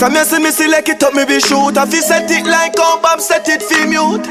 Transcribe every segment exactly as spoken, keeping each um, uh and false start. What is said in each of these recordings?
From you see me select it up, me be shoot. If you set it like how Bob set it for mute.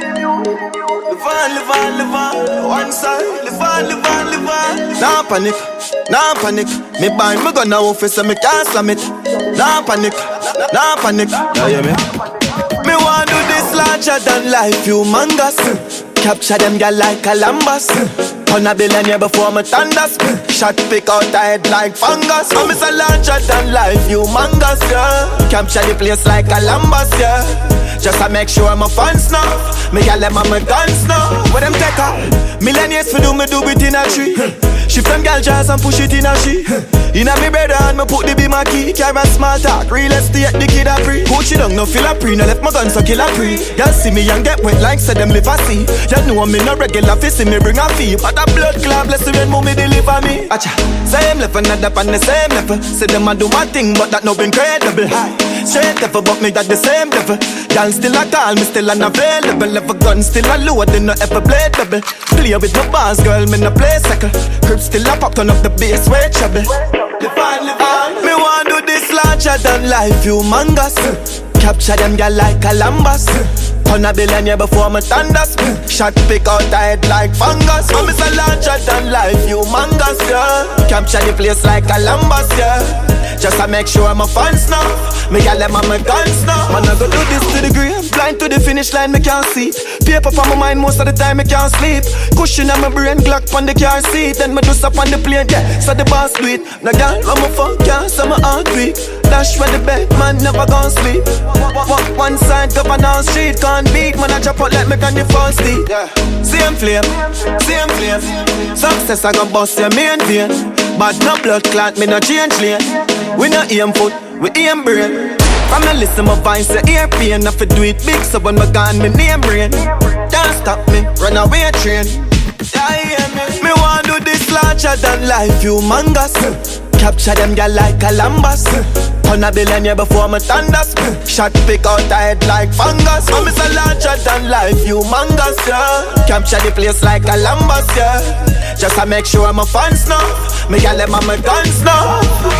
Live on, live on, live on. One side, live on, live on, live on. Nah panic, nah panic. Me bind me gun now office so me can't slam it. Nah panic, nah panic. Now you me? Me want do this larger than life, humongous. Capture them girl like Columbus. Turn a billionaire before me thunders. Shot pick out the head like fungus. I'm so larger than life, humongous, yeah. Capture the place like Columbus, yeah. Just to make sure my fans know. Me gal them on my guns now. Where them take her? Millionaires for do me do it in a tree. Shift them gal jazz and push it in a she. In a me brother and me put the be my key. Carry a small talk, real estate the kid a free. Coach it down, no feel a pre, no left my gun so kill a pre. Y'all see me and get wet like say them live a sea. Y'all know me no regular fi see me bring a fee. But a blood clot bless when mommy deliver me. Acha, same level, not up on the same level. Say them a do my thing, but that no incredible high. Straight level, but me that the same level. Y'all still a call, me still unavailable. Level gun still a load, they no ever play double. Play with my bars, girl, me no play second. Crib still a pop, turn up the bass, way trouble. Live on, live on. Me want do this larger than life, humongous. Capture them girl like Columbus. Turn a billionaire before me thunders. Shot pick out the head like fungus. I'm so larger than life, humongous, yeah. Capture the place like Columbus, yeah. Just to make sure my fans know. Me gal them on my guns now. Man I go do this to the grave. Blind to the finish line, me can't see. Paper for my mind most of the time, me can't sleep. Cushion on my brain, Glock on the car seat. Then me do up on the plane, yeah. So the boss do it. Now gal, when me fuck, yeah, so my heart weak. Dash where the bed, man never gon' sleep. Walk one side, go on our street. Can't beat, man I drop out like me can the false steep. Yeah. Same flame, same flame. Success I gon' bust your main vein. But no blood clot, me no change lane. We no aim foot, we aim brain. From me listen my voice, your ear pain. I fi do it big, so when me gone, me name rain. Can't stop me, run away train. Yeah, yeah, me. Me want do this larger than life, humongous. Capture them girl like Columbus. Turn a billionaire before me thunders. Shot pick out the head like fungus. I'm so larger than life, humongous, yeah. Capture the place like Columbus, yeah. Just to make sure my fans know. Me gal them on my guns now.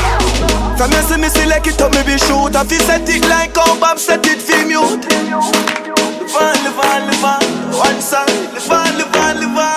From you see me select it up, me be shoot. If you set it like how Bob set it for mute. Live on, live on, live on. One side, live on, live on, live on.